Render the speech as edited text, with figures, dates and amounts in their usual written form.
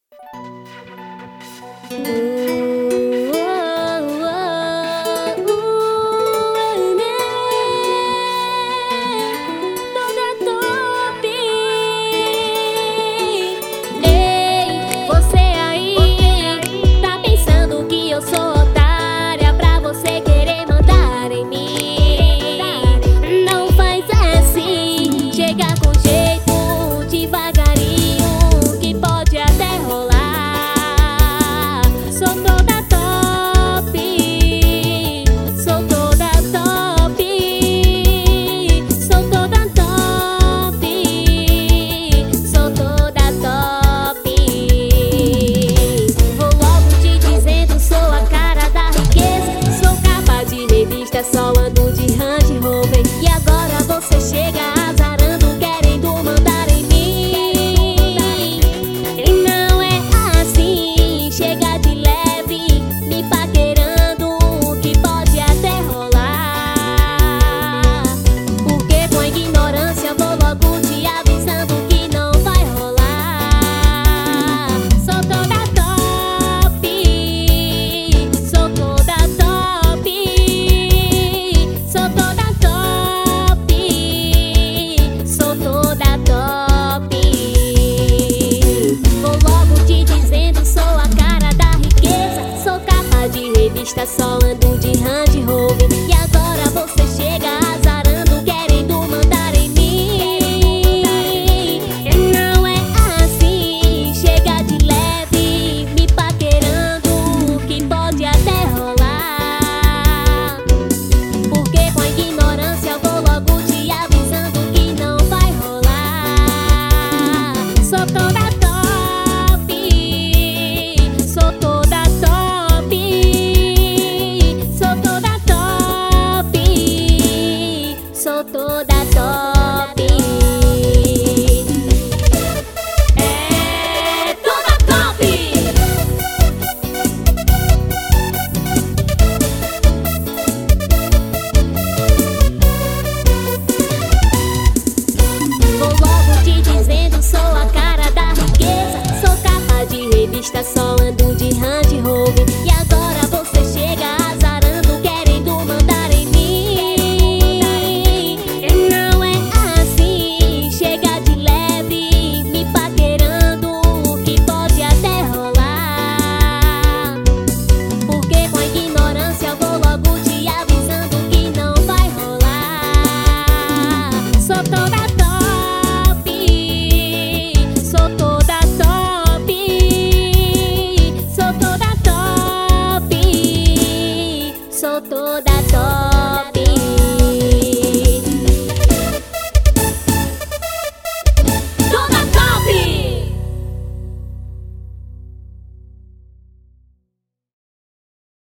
Você aí tá pensando que eu sou otária pra você querer mandar em mim. Não faz assim, chega com jeito, devagarinho, que pode até rolar. Sou toda top, sou toda top, sou toda top, sou toda top. Vou logo te dizendo, sou a cara da riqueza. Sou capa de revista, só ando de Range Rover. E agora você chega azarando, querendo mandar em mim. E não é assim, chega de leve, me paquerando, que pode até rolar. Porque com a ignorância vou logo te avisando que não vai rolar. Sou toda top, sou toda top, sou toda top, sou toda top. Vou logo te dizendo, sou a cara da riqueza. Sou capa de revista, só ando de Range Rover. E agora você chega azarando, querendo mandar em mim. E não é assim, chega de leve, me paquerando, que pode até rolar. Porque com a ignorância vou logo te avisando que não vai rolar. Sou toda top, sou toda top, sou toda top, sou toda top. É toda top. Vou logo te dizendo, sou a cara da riqueza. Sou capa de revista, só ando de Range Rover. E agora você chega azarando, querendo mandar em mim. E não é assim, chega de leve, me paquerando, que pode até rolar. Porque com a ignorância vou logo te avisando que não vai rolar. Sou toda top, sou toda top, sou toda top, sou toda